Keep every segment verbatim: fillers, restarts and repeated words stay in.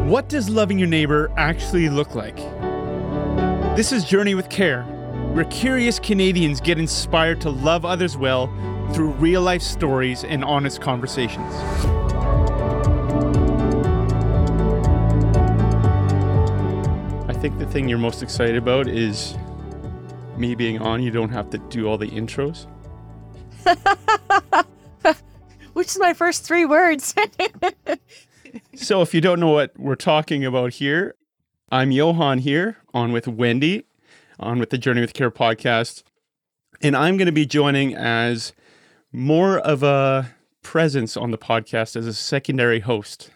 What does loving your neighbor actually look like? This is Journey with Care, where curious Canadians get inspired to love others well through real-life stories and honest conversations. I think the thing you're most excited about is me being on. You don't have to do all the intros. Which is my first three words. So if you don't know what we're talking about here, I'm Johan here, on with Wendy, on with the Journey with Care podcast. And I'm going to be joining as more of a presence on the podcast as a secondary host.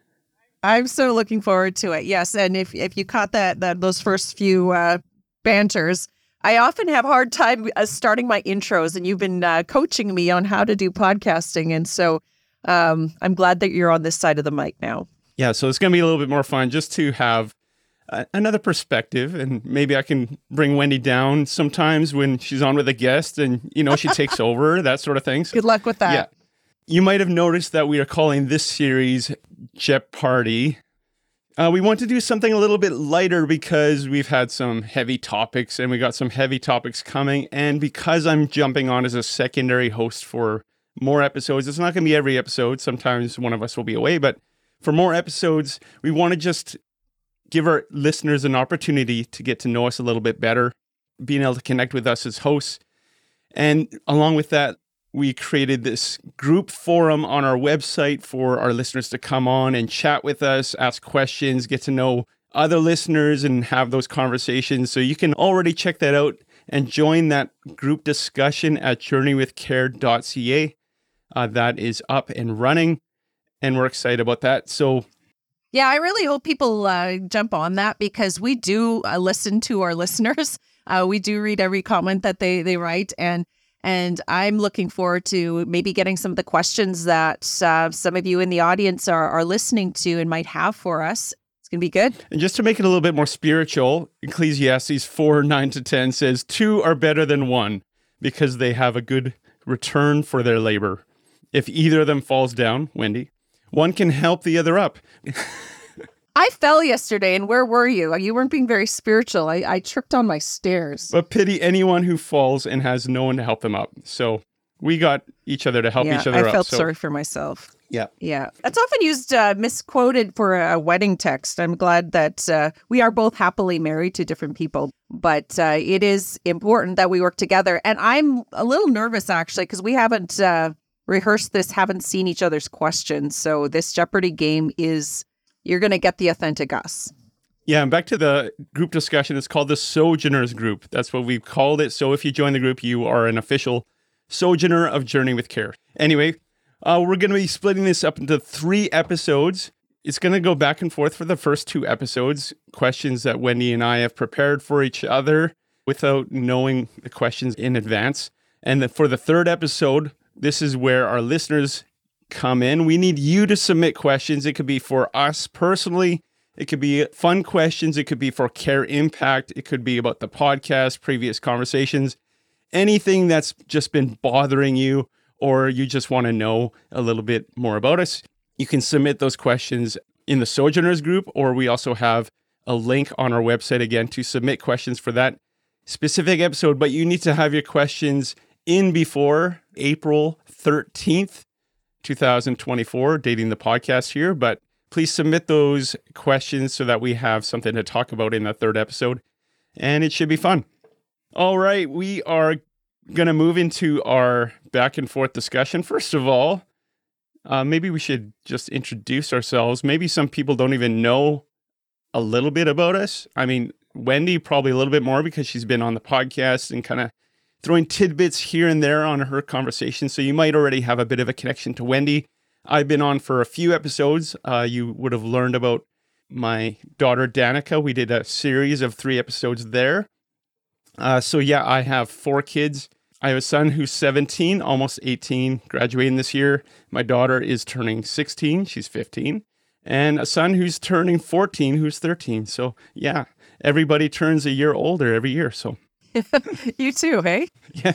I'm so looking forward to it. Yes. And if, if you caught that, that those first few uh, banters, I often have a hard time uh, starting my intros, and you've been uh, coaching me on how to do podcasting. And so um, I'm glad that you're on this side of the mic now. Yeah, so it's going to be a little bit more fun just to have uh, another perspective, and maybe I can bring Wendy down sometimes when she's on with a guest and, you know, she takes over, that sort of thing. So, good luck with that. Yeah. You might have noticed that we are calling this series Jeopardy. Uh, we want to do something a little bit lighter because we've had some heavy topics and we got some heavy topics coming. And because I'm jumping on as a secondary host for more episodes, it's not going to be every episode. Sometimes one of us will be away, but for more episodes, we want to just give our listeners an opportunity to get to know us a little bit better, being able to connect with us as hosts. And along with that, we created this group forum on our website for our listeners to come on and chat with us, ask questions, get to know other listeners and have those conversations. So you can already check that out and join that group discussion at journey with care dot c a. Uh, that is up and running, and we're excited about that. So yeah, I really hope people uh, jump on that, because we do uh, listen to our listeners. Uh, we do read every comment that they, they write, and And I'm looking forward to maybe getting some of the questions that uh, some of you in the audience are, are listening to and might have for us. It's going to be good. And just to make it a little bit more spiritual, Ecclesiastes four, nine to ten says, two are better than one because they have a good return for their labor. If either of them falls down, Wendy, one can help the other up. I fell yesterday, and where were you? You weren't being very spiritual. I, I tripped on my stairs. But pity anyone who falls and has no one to help them up. So we got each other to help yeah, each other I up. I felt so. sorry for myself. Yeah. Yeah. That's often used, uh, misquoted for a wedding text. I'm glad that uh, we are both happily married to different people. But uh, it is important that we work together. And I'm a little nervous, actually, because we haven't uh, rehearsed this, haven't seen each other's questions. So this Jeopardy game is... You're going to get the authentic us. Yeah, and back to the group discussion. It's called the Sojourners Group. That's what we've called it. So if you join the group, you are an official Sojourner of Journey with Care. Anyway, uh, we're going to be splitting this up into three episodes. It's going to go back and forth for the first two episodes, questions that Wendy and I have prepared for each other without knowing the questions in advance. And then for the third episode, this is where our listeners come in. We need you to submit questions. It could be for us personally. It could be fun questions. It could be for Care Impact. It could be about the podcast, previous conversations, anything that's just been bothering you, or you just want to know a little bit more about us. You can submit those questions in the Sojourners group, or we also have a link on our website again to submit questions for that specific episode. But you need to have your questions in before April thirteenth. two thousand twenty-four, dating the podcast here, but please submit those questions so that we have something to talk about in the third episode, and it should be fun. All right, we are going to move into our back and forth discussion. First of all, uh, maybe we should just introduce ourselves. Maybe some people don't even know a little bit about us. I mean, Wendy probably a little bit more because she's been on the podcast and kind of throwing tidbits here and there on her conversation. So you might already have a bit of a connection to Wendy. I've been on for a few episodes. Uh, you would have learned about my daughter, Danica. We did a series of three episodes there. Uh, so yeah, I have four kids. I have a son who's seventeen, almost eighteen, graduating this year. My daughter is turning sixteen. She's fifteen. And a son who's turning fourteen, who's thirteen. So yeah, everybody turns a year older every year. So You too, hey? Yeah.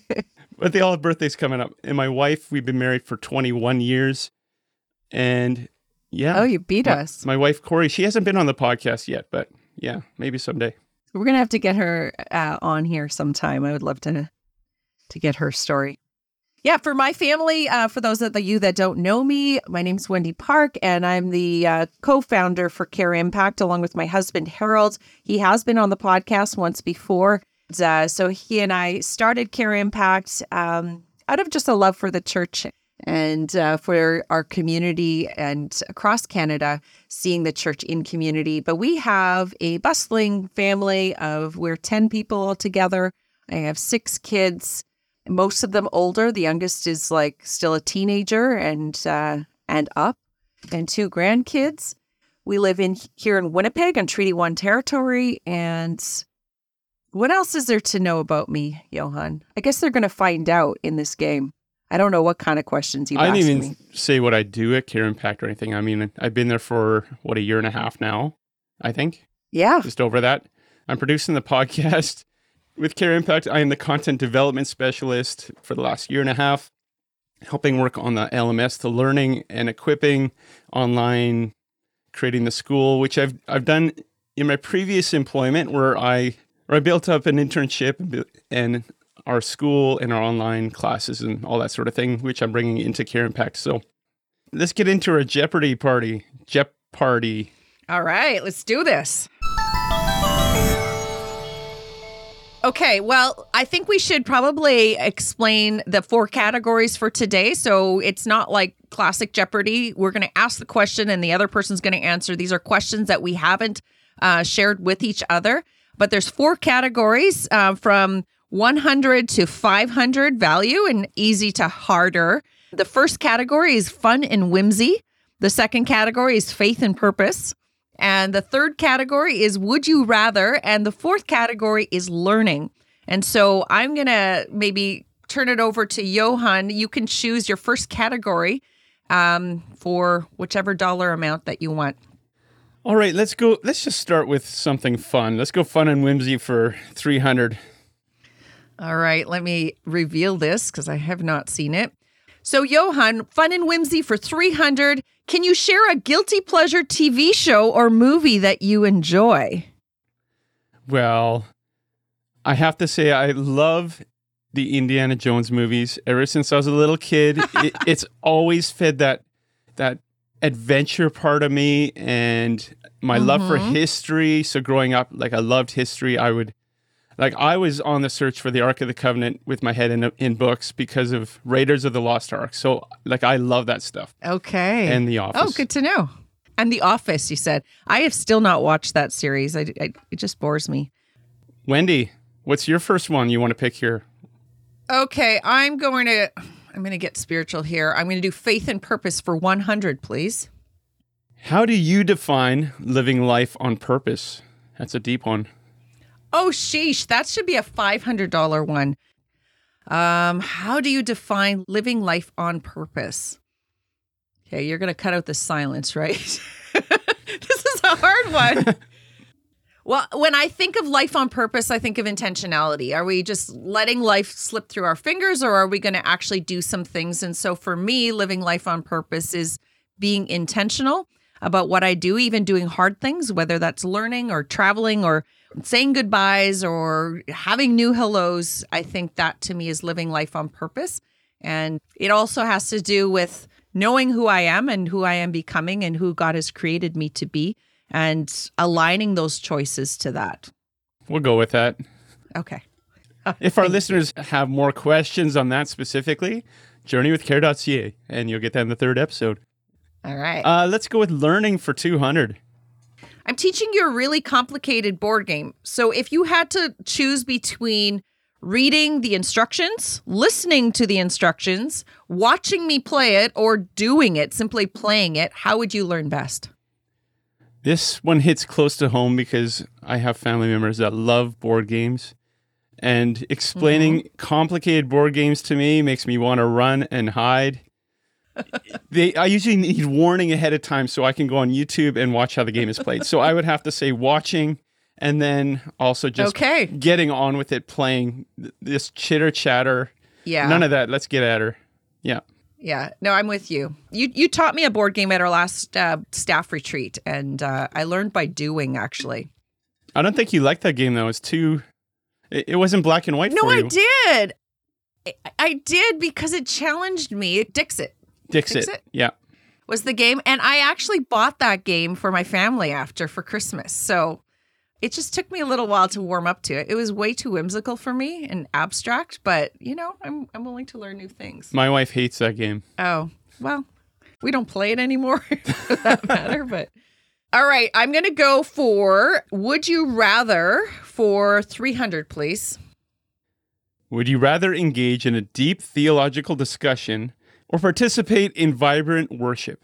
But they all have birthdays coming up. And my wife, we've been married for twenty-one years. And Yeah. Oh, you beat my, us. My wife, Corey, she hasn't been on the podcast yet, but yeah, maybe someday. We're going to have to get her uh, on here sometime. I would love to to get her story. Yeah, for my family, uh, for those of you that don't know me, my name's Wendy Park, and I'm the uh, co-founder for Care Impact, along with my husband, Harold. He has been on the podcast once before. Uh, so he and I started Care Impact um, out of just a love for the church and uh, for our community and across Canada, seeing the church in community. But we have a bustling family of, we're ten people altogether. I have six kids, most of them older. The youngest is like still a teenager and uh, and up, and two grandkids. We live in here in Winnipeg on Treaty One territory. And what else is there to know about me, Johan? I guess they're going to find out in this game. I don't know what kind of questions you've I asked didn't even me. say what I do at Care Impact or anything. I mean, I've been there for, what, a year and a half now, I think. Yeah. Just over that. I'm producing the podcast with Care Impact. I am the content development specialist for the last year and a half, helping work on the L M S, the learning and equipping online, creating the school, which I've I've done in my previous employment where I where I built up an internship and our school and our online classes and all that sort of thing, which I'm bringing into Care Impact. So let's get into our Jeopardy party. Jep party. All right, let's do this. Okay, well, I think we should probably explain the four categories for today. So it's not like classic Jeopardy. We're going to ask the question and the other person's going to answer. These are questions that we haven't uh, shared with each other. But there's four categories uh, from one hundred to five hundred value and easy to harder. The first category is fun and whimsy. The second category is faith and purpose. And the third category is would you rather. And the fourth category is learning. And so I'm going to maybe turn it over to Johan. You can choose your first category um, for whichever dollar amount that you want. All right, let's go. Let's just start with something fun. Let's go fun and whimsy for three hundred. All right, let me reveal this because I have not seen it. So, Johan, fun and whimsy for three hundred. Can you share a guilty pleasure T V show or movie that you enjoy? Well, I have to say I love the Indiana Jones movies. Ever since I was a little kid, it, it's always fed that that adventure part of me and my mm-hmm. love for history. So growing up, like I loved history. I would Like I was on the search for the Ark of the Covenant with my head in in books because of Raiders of the Lost Ark. So like I love that stuff. Okay. And The Office. Oh, good to know. And The Office, you said. I have still not watched that series. I, I, it just bores me. Wendy, what's your first one you want to pick here? Okay, I'm going to I'm going to get spiritual here. I'm going to do faith and purpose for one hundred, please. How do you define living life on purpose? That's a deep one. Oh, sheesh. That should be a five hundred dollars one. Um, how do you define living life on purpose? Okay, you're going to cut out the silence, right? This is a hard one. Well, when I think of life on purpose, I think of intentionality. Are we just letting life slip through our fingers, or are we going to actually do some things? And so for me, living life on purpose is being intentional about what I do, even doing hard things, whether that's learning or traveling or saying goodbyes or having new hellos. I think that to me is living life on purpose. And it also has to do with knowing who I am and who I am becoming and who God has created me to be and aligning those choices to that. We'll go with that. Okay. If our listeners have more questions on that specifically, journey with care dot c a, and you'll get that in the third episode. All right. Uh, let's go with learning for two hundred. I'm teaching you a really complicated board game. So if you had to choose between reading the instructions, listening to the instructions, watching me play it, or doing it, simply playing it, how would you learn best? This one hits close to home because I have family members that love board games. And explaining mm-hmm. complicated board games to me makes me want to run and hide. They, I usually need warning ahead of time so I can go on YouTube and watch how the game is played. So I would have to say watching and then also just okay. getting on with it, playing this chitter chatter. Yeah. None of that. Let's get at her. Yeah. Yeah. No, I'm with you. You you taught me a board game at our last uh, staff retreat, and uh, I learned by doing, actually. I don't think you liked that game, though. It's too... It, it wasn't black and white no, for you. No, I did. I, I did because it challenged me. Dixit. Dixit. Dixit. Yeah. Was the game. And I actually bought that game for my family after for Christmas. So it just took me a little while to warm up to it. It was way too whimsical for me and abstract, but you know, I'm I'm willing to learn new things. My wife hates that game. Oh, well, we don't play it anymore for that matter, but all right, I'm going to go for Would You Rather for three hundred, please. Would you rather engage in a deep theological discussion or participate in vibrant worship?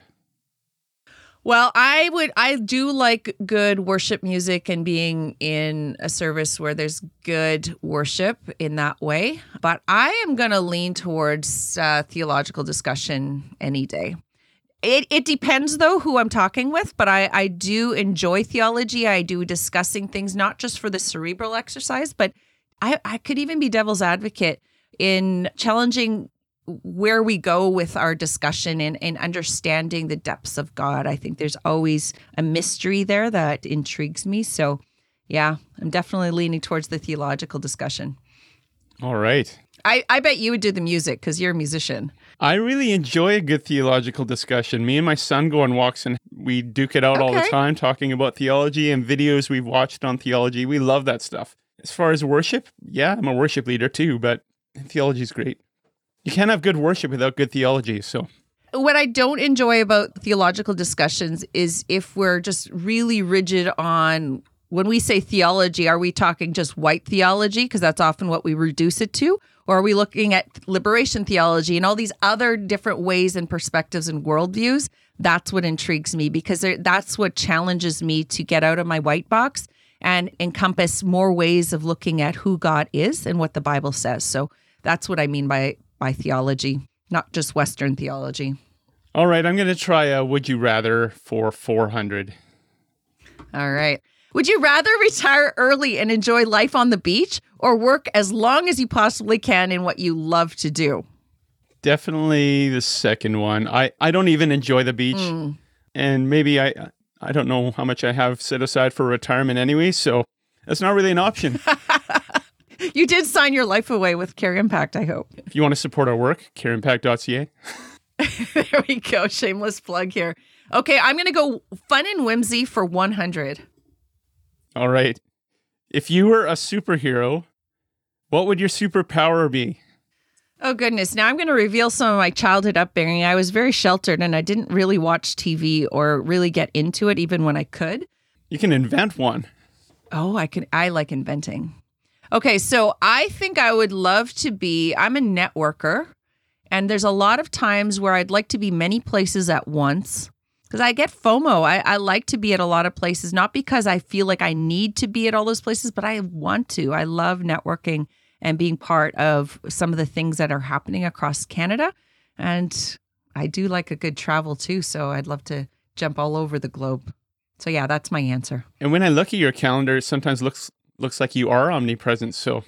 Well, I would, I do like good worship music and being in a service where there's good worship in that way. But I am going to lean towards uh, theological discussion any day. It it depends, though, who I'm talking with. But I, I do enjoy theology. I do discussing things, not just for the cerebral exercise, but I, I could even be devil's advocate in challenging where we go with our discussion and, and understanding the depths of God. I think there's always a mystery there that intrigues me. So, yeah, I'm definitely leaning towards the theological discussion. All right. I, I bet you would do the music because you're a musician. I really enjoy a good theological discussion. Me and my son go on walks and we duke it out okay. all the time talking about theology and videos we've watched on theology. We love that stuff. As far as worship, yeah, I'm a worship leader too, but theology is great. You can't have good worship without good theology, so. What I don't enjoy about theological discussions is if we're just really rigid on, when we say theology, are we talking just white theology? Because that's often what we reduce it to. Or are we looking at liberation theology and all these other different ways and perspectives and worldviews? That's what intrigues me because there, that's what challenges me to get out of my white box and encompass more ways of looking at who God is and what the Bible says. So that's what I mean by by theology, not just Western theology. All right, I'm going to try a Would You Rather for four hundred. All right. Would you rather retire early and enjoy life on the beach or work as long as you possibly can in what you love to do? Definitely the second one. I, I don't even enjoy the beach. Mm. And maybe I I don't know how much I have set aside for retirement anyway, so that's not really an option. You did sign your life away with Care Impact, I hope. If you want to support our work, care impact dot c a. There we go. Shameless plug here. Okay, I'm going to go fun and whimsy for one hundred. All right. If you were a superhero, what would your superpower be? Oh, goodness. Now I'm going to reveal some of my childhood upbringing. I was very sheltered and I didn't really watch T V or really get into it even when I could. You can invent one. Oh, I can. I like inventing. Okay, so I think I would love to be, I'm a networker, and there's a lot of times where I'd like to be many places at once because I get FOMO. I, I like to be at a lot of places, not because I feel like I need to be at all those places, but I want to. I love networking and being part of some of the things that are happening across Canada. And I do like a good travel too, so I'd love to jump all over the globe. So yeah, that's my answer. And when I look at your calendar, it sometimes looks looks like you are omnipresent, so.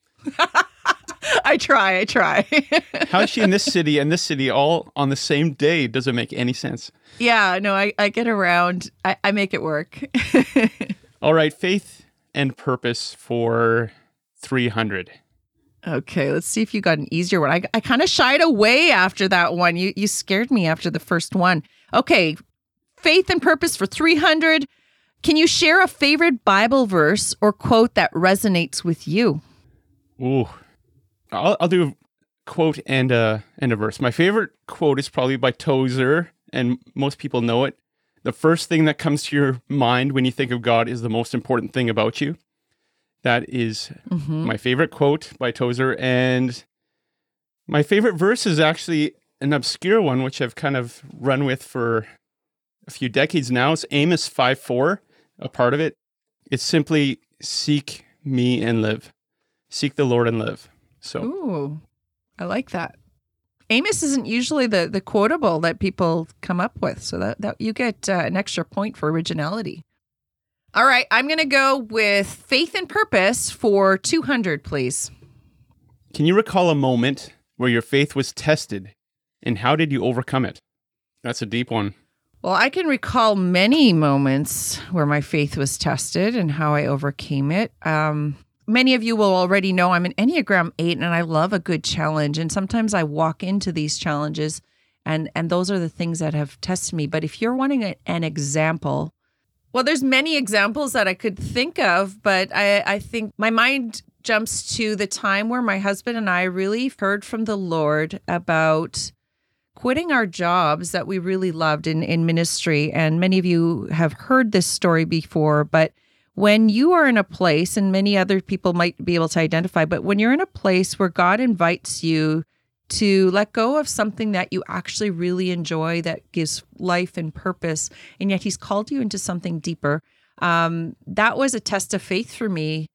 I try, I try. How is she in this city and this city all on the same day? Doesn't make any sense. Yeah, no, I, I get around. I, I make it work. All right, faith and purpose for three hundred. Okay, let's see if you got an easier one. I, I kind of shied away after that one. You you scared me after the first one. Okay, faith and purpose for three hundred. Can you share a favorite Bible verse or quote that resonates with you? Ooh, I'll, I'll do a quote and a, and a verse. My favorite quote is probably by Tozer, and most people know it. The first thing that comes to your mind when you think of God is the most important thing about you. That is mm-hmm. my favorite quote by Tozer. And my favorite verse is actually an obscure one, which I've kind of run with for a few decades now. It's Amos five four, a part of it. It's simply, seek me and live. Seek the Lord and live. So, ooh, I like that. Amos isn't usually the, the quotable that people come up with. So that, that you get uh, an extra point for originality. All right, I'm going to go with faith and purpose for two hundred, please. Can you recall a moment where your faith was tested and how did you overcome it? That's a deep one. Well, I can recall many moments where my faith was tested and how I overcame it. Um, many of you will already know I'm an Enneagram eight, and I love a good challenge. And sometimes I walk into these challenges, and, and those are the things that have tested me. But if you're wanting a, an example, well, there's many examples that I could think of, but I, I think my mind jumps to the time where my husband and I really heard from the Lord about quitting our jobs that we really loved in, in ministry. And many of you have heard this story before, but when you are in a place, and many other people might be able to identify, but when you're in a place where God invites you to let go of something that you actually really enjoy, that gives life and purpose, and yet he's called you into something deeper, um, that was a test of faith for me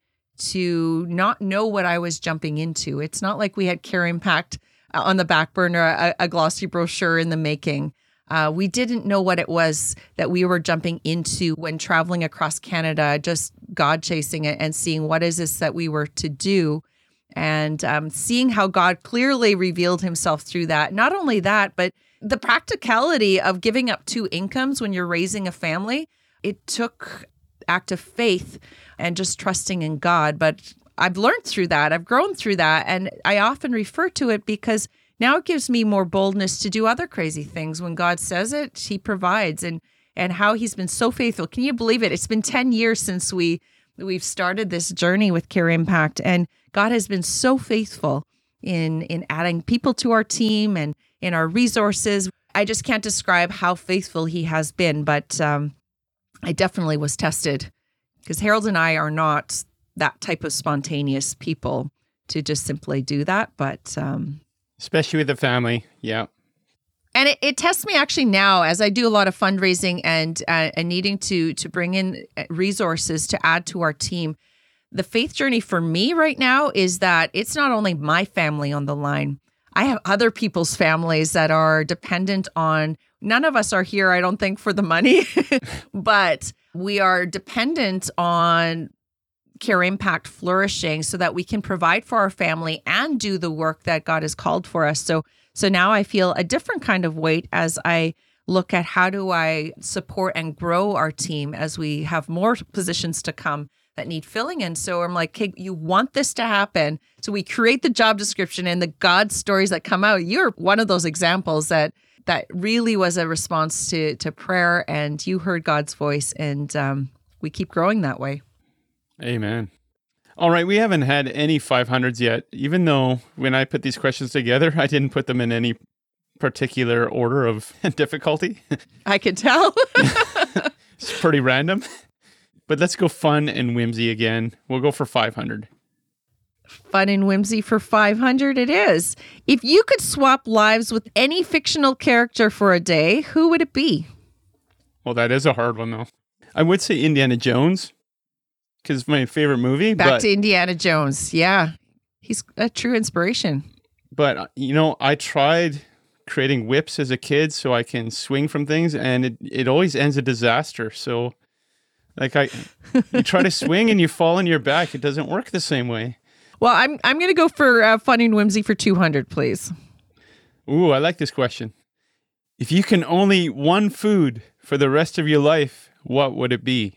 to not know what I was jumping into. It's not like we had Care Impact on the back burner, a, a glossy brochure in the making. Uh, we didn't know what it was that we were jumping into when traveling across Canada, just God chasing it and seeing what is this that we were to do, and um, seeing how God clearly revealed himself through that. Not only that, but the practicality of giving up two incomes when you're raising a family. It took act of faith and just trusting in God. But I've learned through that. I've grown through that. And I often refer to it because now it gives me more boldness to do other crazy things. When God says it, he provides, and and how he's been so faithful. Can you believe it? It's been ten years since we, we've started this journey with Care Impact, and God has been so faithful in, in adding people to our team and in our resources. I just can't describe how faithful he has been, but um, I definitely was tested because Harold and I are not that type of spontaneous people to just simply do that. But um, especially with the family. Yeah. And it, it tests me actually now as I do a lot of fundraising and uh, and needing to to bring in resources to add to our team. The faith journey for me right now is that it's not only my family on the line. I have other people's families that are dependent on, none of us are here, I don't think, for the money, but we are dependent on Care Impact flourishing so that we can provide for our family and do the work that God has called for us. So so now I feel a different kind of weight as I look at how do I support and grow our team as we have more positions to come that need filling in. So I'm like, hey, you want this to happen. So we create the job description and the God stories that come out. You're one of those examples that that really was a response to, to prayer, and you heard God's voice, and um, we keep growing that way. Amen. All right, we haven't had any five hundreds yet, even though when I put these questions together, I didn't put them in any particular order of difficulty. I can tell. It's pretty random. But let's go fun and whimsy again. We'll go for five hundred. Fun and whimsy for five hundred it is. If you could swap lives with any fictional character for a day, who would it be? Well, that is a hard one, though. I would say Indiana Jones, because it's my favorite movie. Back but, to Indiana Jones. Yeah. He's a true inspiration. But, you know, I tried creating whips as a kid so I can swing from things, and it, it always ends a disaster. So, like, I, you try to swing and you fall on your back. It doesn't work the same way. Well, I'm I'm going to go for uh, fun and whimsy for two hundred, please. Ooh, I like this question. If you can only eat one food for the rest of your life, what would it be?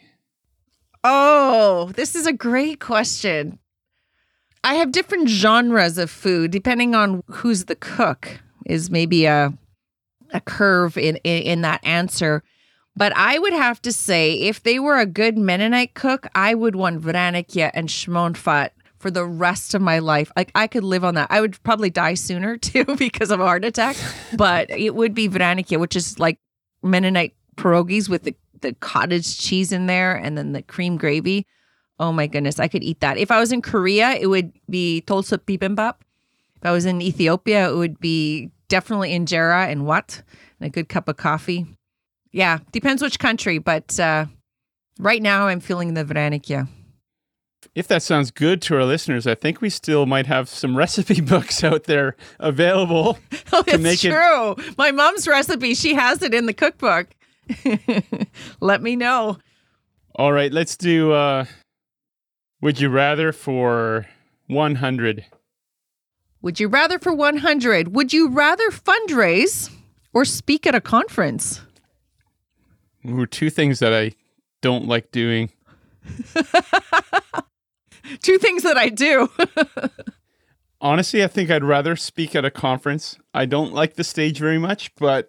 Oh, this is a great question. I have different genres of food depending on who's the cook is maybe a a curve in, in, in that answer. But I would have to say, if they were a good Mennonite cook, I would want Vranikia and Schmonfat for the rest of my life. Like, I could live on that. I would probably die sooner too because of a heart attack, but it would be Vranikia, which is like Mennonite pierogies with the, the cottage cheese in there and then the cream gravy. Oh my goodness, I could eat that. If I was in Korea, it would be Tulsup bibimbap. If I was in Ethiopia, it would be definitely injera and wat, and a good cup of coffee. Yeah, depends which country, but uh, right now I'm feeling the Vranikia. If that sounds good to our listeners, I think we still might have some recipe books out there available oh, to make true. it. True. My mom's recipe, she has it in the cookbook. Let me know. All right, let's do uh, Would You Rather for one hundred. Would you rather for one hundred? Would you rather fundraise or speak at a conference? Ooh, two things that I don't like doing. Two things that I do. Honestly, I think I'd rather speak at a conference. I don't like the stage very much, but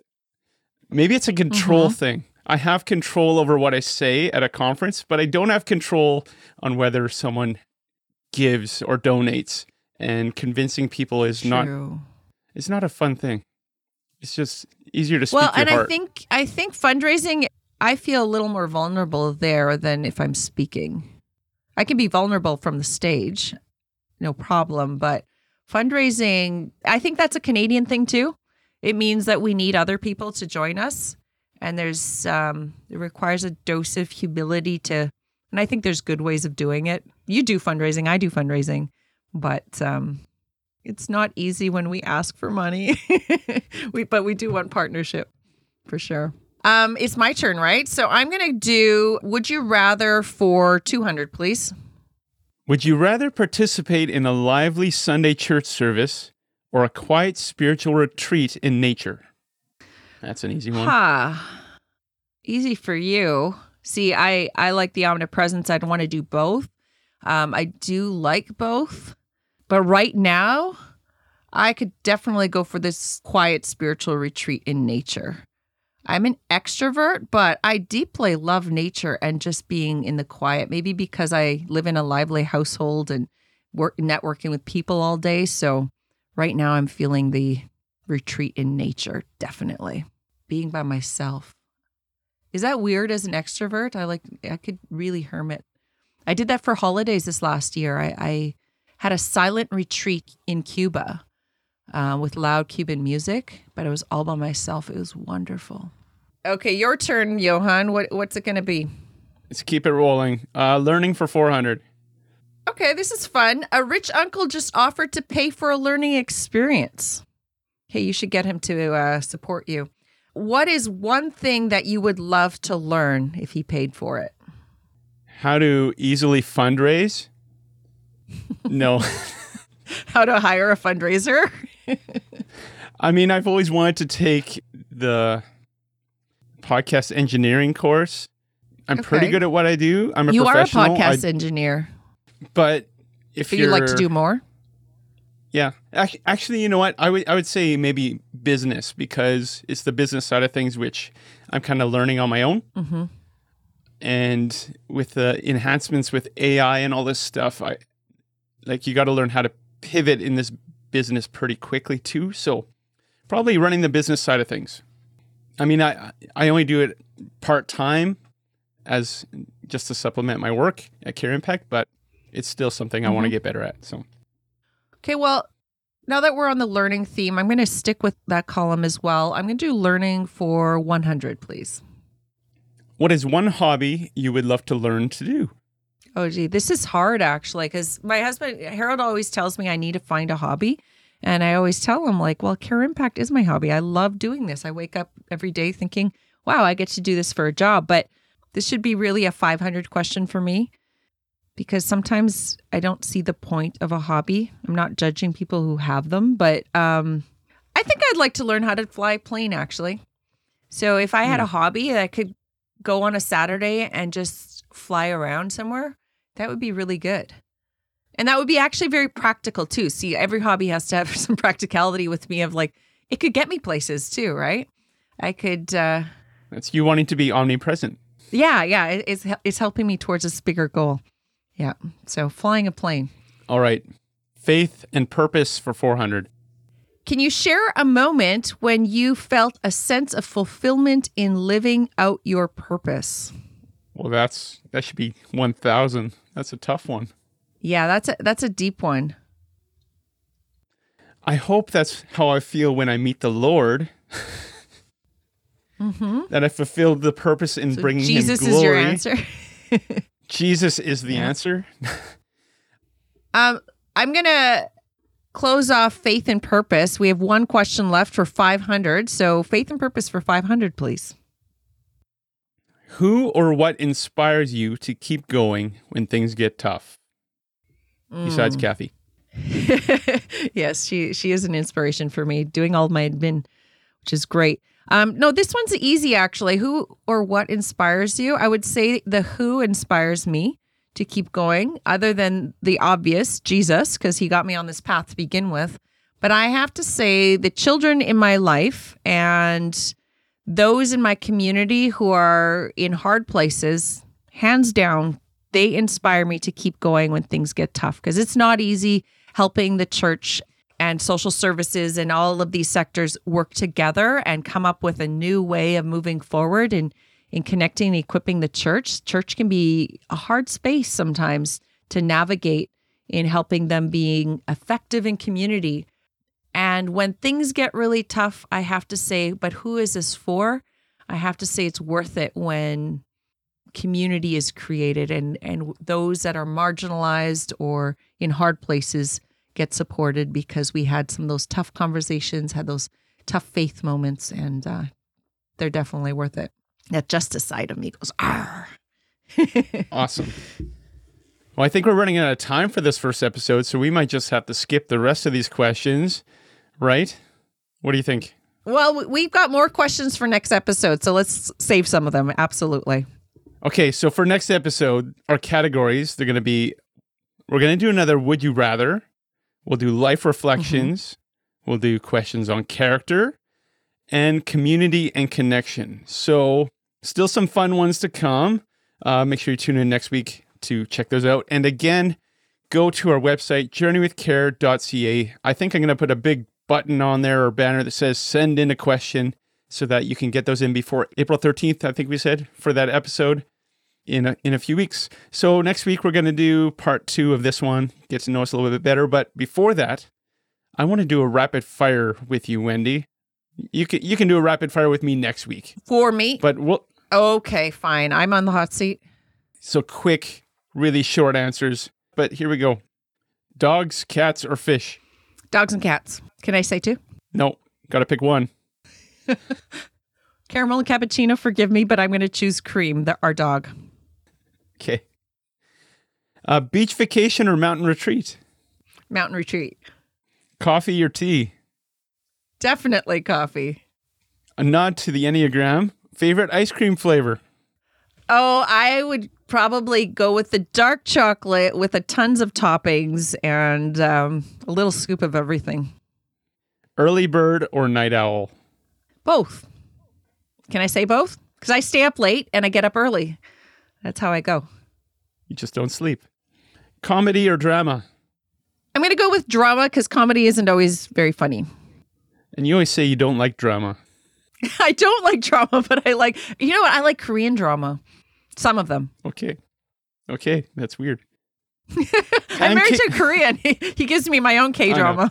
maybe it's a control mm-hmm. thing. I have control over what I say at a conference, but I don't have control on whether someone gives or donates. And convincing people is True. not it's not a fun thing. It's just easier to speak well, your and heart. I think I think fundraising, I feel a little more vulnerable there than if I'm speaking. I can be vulnerable from the stage, no problem, but fundraising, I think that's a Canadian thing too. It means that we need other people to join us, and there's um, it requires a dose of humility to, and I think there's good ways of doing it. You do fundraising, I do fundraising. But um, it's not easy when we ask for money. we, but we do want partnership for sure. Um, it's my turn, right? So I'm going to do, would you rather for two hundred, please? Would you rather participate in a lively Sunday church service or a quiet spiritual retreat in nature? That's an easy one. Ha. Easy for you. See, I, I like the omnipresence. I'd want to do both. Um, I do like both. But right now, I could definitely go for this quiet spiritual retreat in nature. I'm an extrovert, but I deeply love nature and just being in the quiet, maybe because I live in a lively household and work networking with people all day. So right now I'm feeling the retreat in nature, definitely. Being by myself. Is that weird as an extrovert? I like, I could really hermit. I did that for holidays this last year. I, I had a silent retreat in Cuba uh, with loud Cuban music, but it was all by myself. It was wonderful. Okay, your turn, Johan. What What's it going to be? Let's keep it rolling. Uh, learning for four hundred. Okay, this is fun. A rich uncle just offered to pay for a learning experience. Hey, you should get him to uh, support you. What is one thing that you would love to learn if he paid for it? How to easily fundraise? No. How to hire a fundraiser? I mean, I've always wanted to take the podcast engineering course. I'm okay. pretty good at what I do. I'm a you professional. You are a podcast I, engineer. But if but you're... you'd like to do more? Yeah. Actually, you know what? I would I would say maybe business, because it's the business side of things which I'm kind of learning on my own. Mm-hmm. And with the enhancements with A I and all this stuff, I like you got to learn how to pivot in this business pretty quickly too. So probably running the business side of things. I mean, I I only do it part-time as just to supplement my work at Care Impact, but it's still something mm-hmm. I want to get better at. So, okay, well, now that we're on the learning theme, I'm going to stick with that column as well. I'm going to do learning for one hundred, please. What is one hobby you would love to learn to do? Oh, gee, this is hard, actually, because my husband, Harold, always tells me I need to find a hobby. And I always tell him, like, well, Care Impact is my hobby. I love doing this. I wake up every day thinking, wow, I get to do this for a job. But this should be really a five hundred question for me, because sometimes I don't see the point of a hobby. I'm not judging people who have them, but um, I think I'd like to learn how to fly a plane, actually. So if I had a hobby that I could go on a Saturday and just fly around somewhere, that would be really good. And that would be actually very practical too. See, every hobby has to have some practicality with me of like, it could get me places too, right? I could... Uh, That's you wanting to be omnipresent. Yeah, yeah. It, it's, it's helping me towards this bigger goal. Yeah. So flying a plane. All right. Faith and purpose for four hundred. Can you share a moment when you felt a sense of fulfillment in living out your purpose? Well, that's that should be one thousand. That's a tough one. Yeah, that's a, that's a deep one. I hope that's how I feel when I meet the Lord. Mm-hmm. That I fulfilled the purpose in so bringing Jesus him glory. Jesus is your answer? Jesus is the yeah. answer. um, I'm going to close off faith and purpose. We have one question left for five hundred. So faith and purpose for five hundred, please. Who or what inspires you to keep going when things get tough? Mm. Besides Kathy. Yes, she she is an inspiration for me, doing all my admin, which is great. Um, no, this one's easy, actually. Who or what inspires you? I would say the who inspires me to keep going, other than the obvious, Jesus, because he got me on this path to begin with. But I have to say the children in my life and those in my community who are in hard places, hands down, they inspire me to keep going when things get tough, because it's not easy helping the church and social services and all of these sectors work together and come up with a new way of moving forward and in connecting and equipping the church. Church can be a hard space sometimes to navigate in helping them being effective in community. And when things get really tough, I have to say, but who is this for? I have to say it's worth it when community is created and, and those that are marginalized or in hard places get supported, because we had some of those tough conversations, had those tough faith moments, and uh, they're definitely worth it. That justice side of me goes, ah. Awesome. Well, I think we're running out of time for this first episode, so we might just have to skip the rest of these questions, right? What do you think? Well, we've got more questions for next episode, so let's save some of them. Absolutely. Okay, so for next episode, our categories, they're going to be, we're going to do another Would You Rather. We'll do life reflections. Mm-hmm. We'll do questions on character and community and connection. So still some fun ones to come. Uh, make sure you tune in next week to check those out. And again, go to our website, journey with care dot c a. I think I'm going to put a big button on there or banner that says send in a question so that you can get those in before April thirteenth, I think we said, for that episode in a, in a few weeks. So next week, we're going to do part two of this one, get to know us a little bit better. But before that, I want to do a rapid fire with you, Wendy. You can you can do a rapid fire with me next week. For me? But we'll... Okay, fine. I'm on the hot seat. So quick, really short answers. But here we go. Dogs, cats, or fish? Dogs and cats. Can I say two? No, got to pick one. Caramel and cappuccino, forgive me, but I'm going to choose cream, the, our dog. Okay. Uh, beach vacation or mountain retreat? Mountain retreat. Coffee or tea? Definitely coffee. A nod to the Enneagram. Favorite ice cream flavor? Oh, I would probably go with the dark chocolate with a tons of toppings and um, a little scoop of everything. Early bird or night owl? Both. Can I say both? Because I stay up late and I get up early. That's how I go. You just don't sleep. Comedy or drama? I'm going to go with drama because comedy isn't always very funny. And you always say you don't like drama. I don't like drama, but I like, you know what? I like Korean drama. Some of them. Okay. Okay. That's weird. I'm married to a Korean. He, he gives me my own K-drama.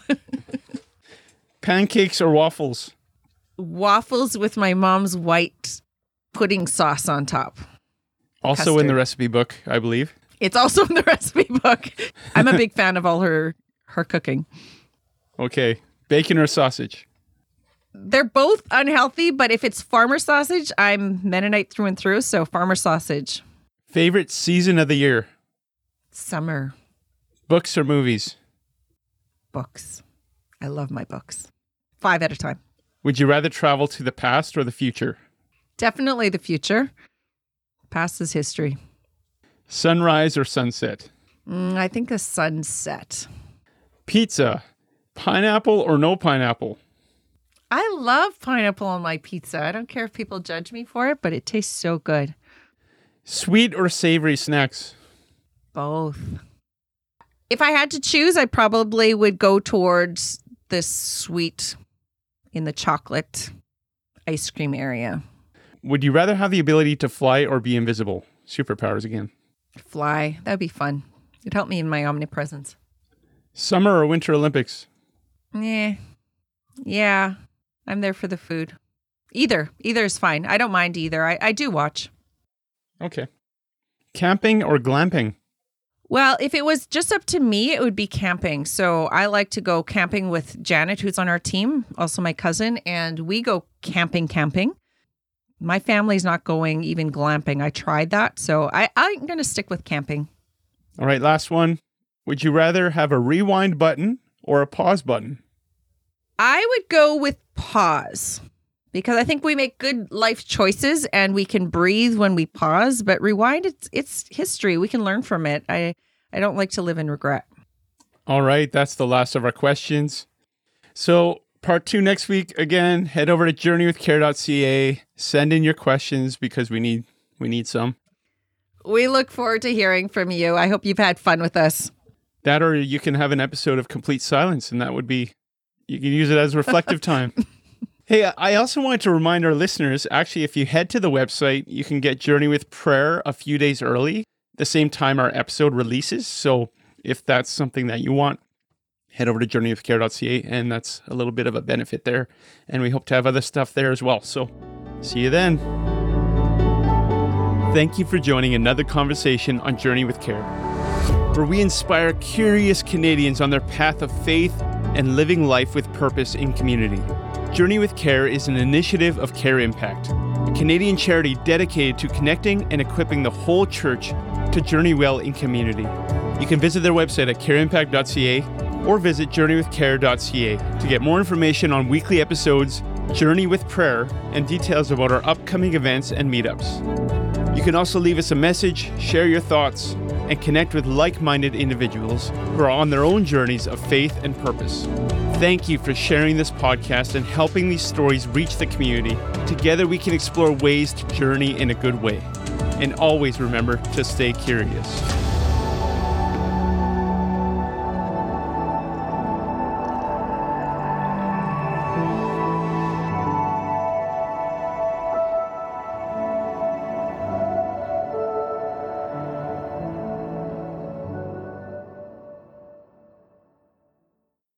Pancakes or waffles? Waffles with my mom's white pudding sauce on top. Also Custard. in the recipe book, I believe. It's also in the recipe book. I'm a big fan of all her her cooking. Okay. Bacon or sausage? They're both unhealthy, but if it's farmer sausage, I'm Mennonite through and through, so farmer sausage. Favorite season of the year? Summer. Books or movies? Books. I love my books. Five at a time. Would you rather travel to the past or the future? Definitely the future. Past is history. Sunrise or sunset? Mm, I think a sunset. Pizza. Pineapple or no pineapple? I love pineapple on my pizza. I don't care if people judge me for it, but it tastes so good. Sweet or savory snacks? Both. If I had to choose, I probably would go towards the sweet in the chocolate ice cream area. Would you rather have the ability to fly or be invisible? Superpowers again. Fly. That'd be fun. It'd help me in my omnipresence. Summer or Winter Olympics? Yeah. Yeah. I'm there for the food. Either. Either is fine. I don't mind either. I, I do watch. Okay. Camping or glamping? Well, if it was just up to me, it would be camping. So I like to go camping with Janet, who's on our team, also my cousin, and we go camping, camping. My family's not going even glamping. I tried that. So I, I'm going to stick with camping. All right, last one. Would you rather have a rewind button or a pause button? I would go with pause because I think we make good life choices and we can breathe when we pause. But rewind, it's it's history. We can learn from it. I, I don't like to live in regret. All right, that's the last of our questions. So part two next week. Again, head over to journey with care dot c a. Send in your questions because we need we need some. We look forward to hearing from you. I hope you've had fun with us. That, or you can have an episode of complete silence, and that would be, you can use it as reflective time. Hey, I also wanted to remind our listeners, actually, if you head to the website, you can get Journey with Prayer a few days early, the same time our episode releases. So if that's something that you want, head over to journey with care dot c a, and that's a little bit of a benefit there. And we hope to have other stuff there as well. So see you then. Thank you for joining another conversation on Journey with Care, where we inspire curious Canadians on their path of faith and living life with purpose in community. Journey with Care is an initiative of Care Impact, a Canadian charity dedicated to connecting and equipping the whole church to journey well in community. You can visit their website at care impact dot c a or visit journey with care dot c a to get more information on weekly episodes, Journey with Prayer, and details about our upcoming events and meetups. You can also leave us a message, share your thoughts, and connect with like-minded individuals who are on their own journeys of faith and purpose. Thank you for sharing this podcast and helping these stories reach the community. Together we can explore ways to journey in a good way. And always remember to stay curious.